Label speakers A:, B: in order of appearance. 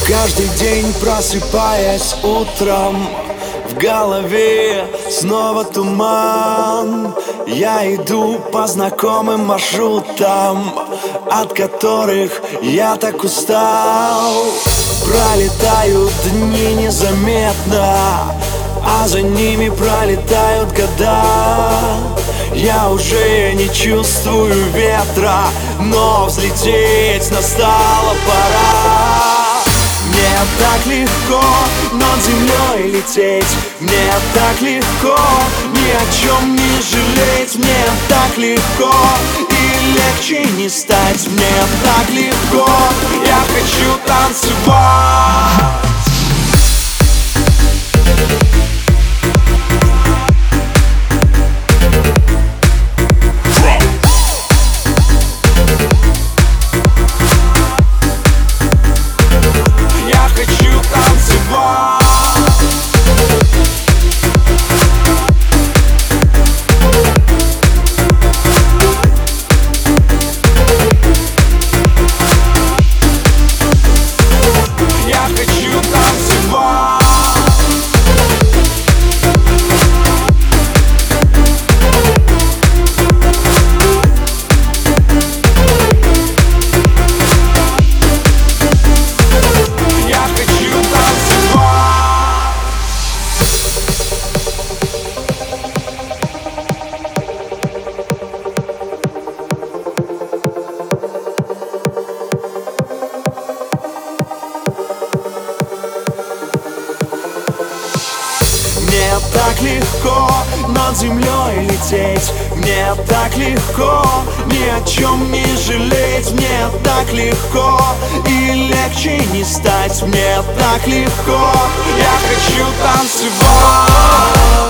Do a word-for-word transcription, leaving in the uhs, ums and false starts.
A: Каждый день, просыпаясь утром, в голове снова туман. Я иду по знакомым маршрутам, от которых я так устал. Пролетают дни незаметно, а за ними пролетают года. Я уже не чувствую ветра, но взлететь настала пора. Мне так легко над землей лететь, мне так легко ни о чем не жалеть. Мне так легко и легче не стать. Мне так легко, я хочу танцевать. Мне так легко над землей лететь, мне так легко ни о чем не жалеть. Мне так легко и легче не стать. Мне так легко, я хочу танцевать.